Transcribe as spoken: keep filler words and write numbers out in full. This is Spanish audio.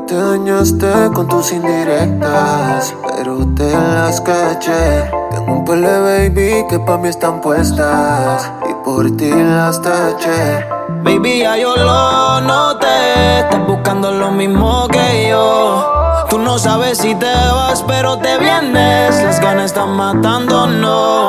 Te dañaste con tus indirectas, pero te las caché. Tengo un par de baby que pa' mí están puestas y por ti las taché. Baby, ya yo lo noté, estás buscando lo mismo que yo. Tú no sabes si te vas, pero te vienes. Las ganas están matándonos.